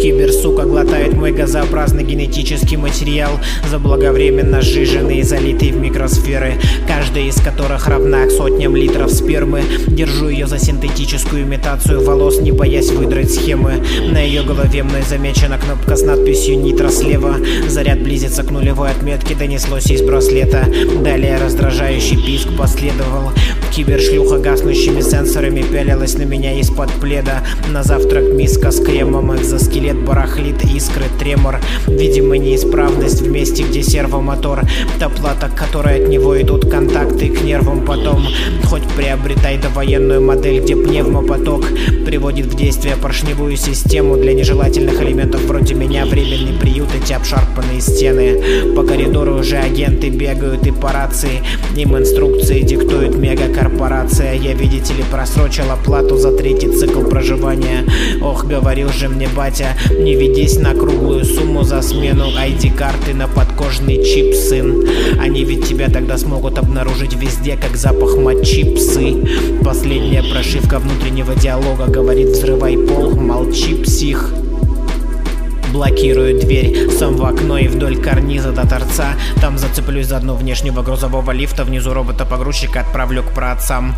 Киберсука глотает мой газообразный генетический материал, заблаговременно сжиженный и залитый в микросферы, каждая из которых равна сотням литров спермы. Держу ее за синтетическую имитацию волос, не боясь выдрать схемы. На ее голове мной замечена кнопка с надписью «Нитро» слева. Заряд близится к нулевой отметке, донеслось из браслета. Далее раздражающий писк последовал. Кибершлюха гаснущими сенсорами пялилась на меня из-под пледа. На завтрак миска с кремом, экзоскелет барахлит, искры, тремор. Видимо, неисправность в месте, где сервомотор. Та плата, к которой от него идут контакты к нервам потом. Хоть приобретай довоенную модель, где пневмопоток приводит в действие поршневую систему. Для нежелательных элементов вроде меня временный приют, эти обшарпанные стены. По коридору уже агенты бегают и по рации. Им инструкции диктует мегакорпорация. Я, видите ли, просрочил оплату за 3-й цикл проживания. Ох, говорил же мне батя, не ведись на круглую сумму за смену ID-карты на подкожный чип, сын. Они ведь тебя тогда смогут обнаружить везде, как запах мочи, псы. Последняя прошивка внутреннего диалога говорит: взрывай пол, молчи, псих. Блокирую дверь, сам в окно и вдоль карниза до торца. Там зацеплюсь за дно внешнего грузового лифта. Внизу робота-погрузчика отправлю к праотцам.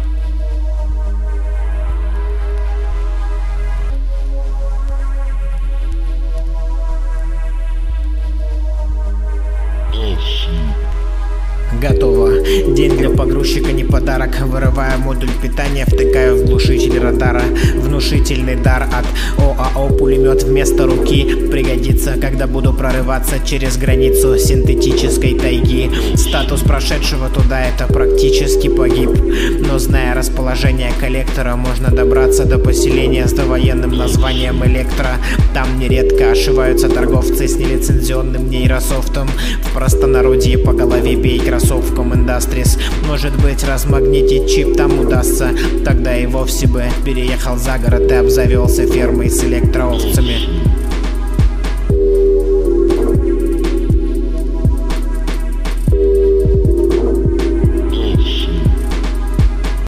Готово. День для погрузчика не подарок. Вырываю модуль питания, втыкаю в глушитель радара. Внушительный дар от ОАО пулемет вместо руки пригодится, когда буду прорываться через границу синтетической тайги. Статус прошедшего туда — это практически погиб. Но зная расположение коллектора, можно добраться до поселения с довоенным названием Электро. Там нередко ошиваются торговцы с нелицензионным нейрософтом. В простонародье по голове бей кроссовком Industries. Может быть, размагнитить чип там удастся. Тогда и вовсе бы переехал за город и обзавелся фермой с электроовцами.